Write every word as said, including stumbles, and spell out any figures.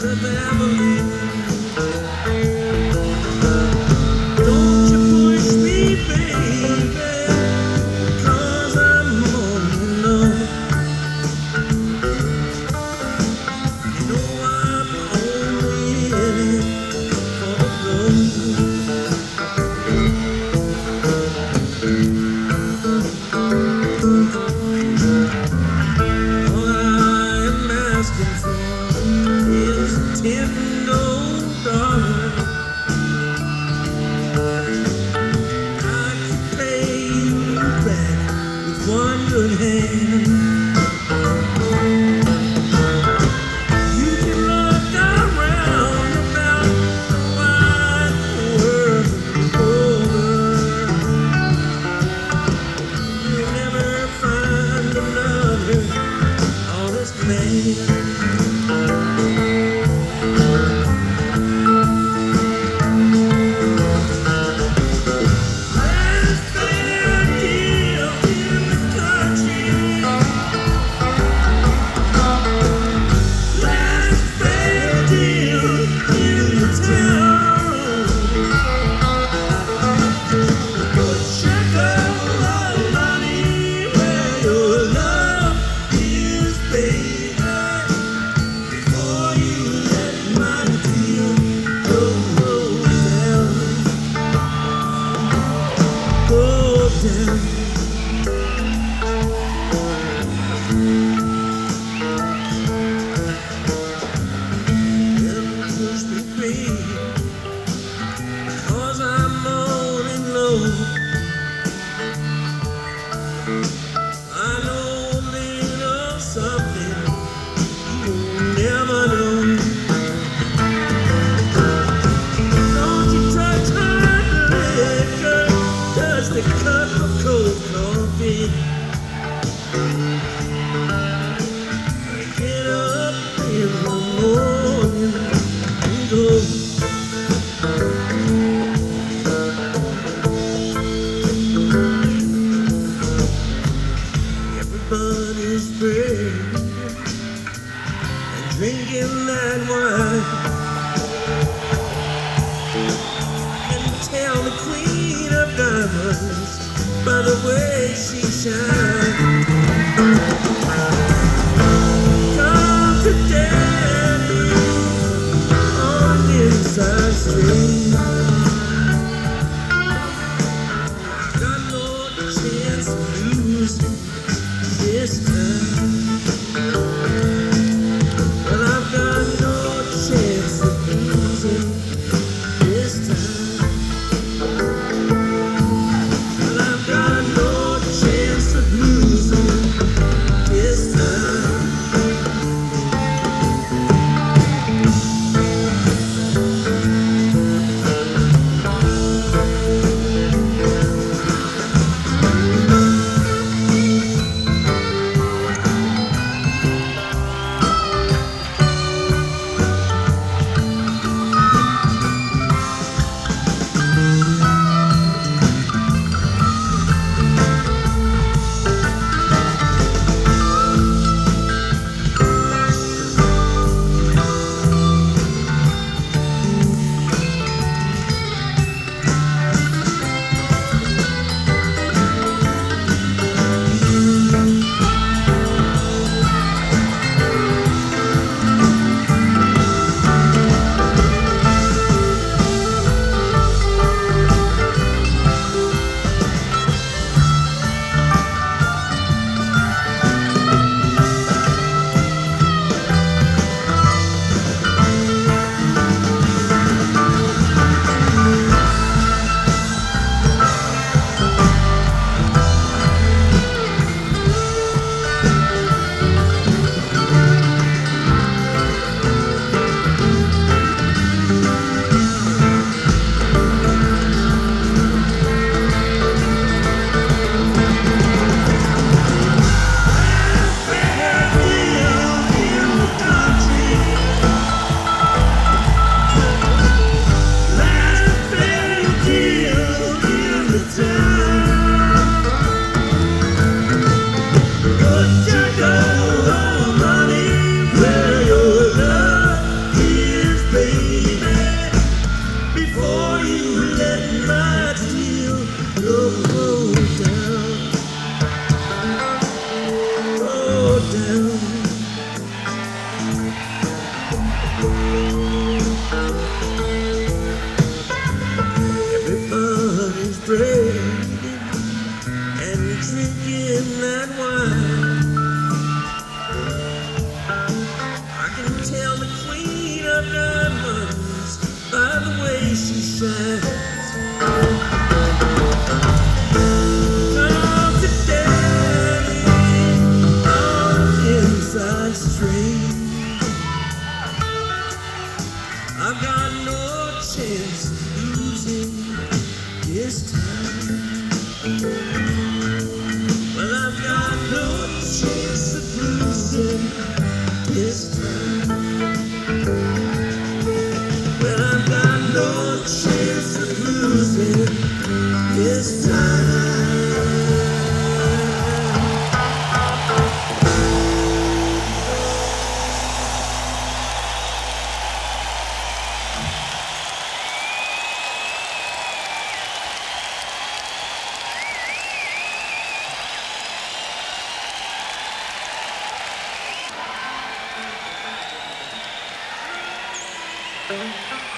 the family. Don't you push me, baby, 'cause I'm all alone. You know I'm only in it for the gold. All I'm asking for is a tender old dollar. I can pay you back with one good hand. You can look around about the wide world over. You'll never find another honest man. Last fair deal in the country. Last fair deal in the town. Put your girl of money where your love is, baby, before you let my deal go down, go down. Never push me free, 'cause I'm all in love. I know a little something you will never know. Don't you touch hard liquor, touch the cup of cold coffee. Get up in the morning and go. Everybody's praying and drinking that wine, and tell the queen of diamonds by the way she shines. Come to daddy on inside street. Got no chance to lose this time. Well, I've got no chance of losing this time. Well, I've got no chance of losing Everybody's praying and drinking that wine. I can tell the queen of diamonds by the way she shines. Come to daddy on an inside street. I've got no chance of losing this time. Well, I've got no chance of losing this time. Well, I've got no chance of losing this time. Thank you.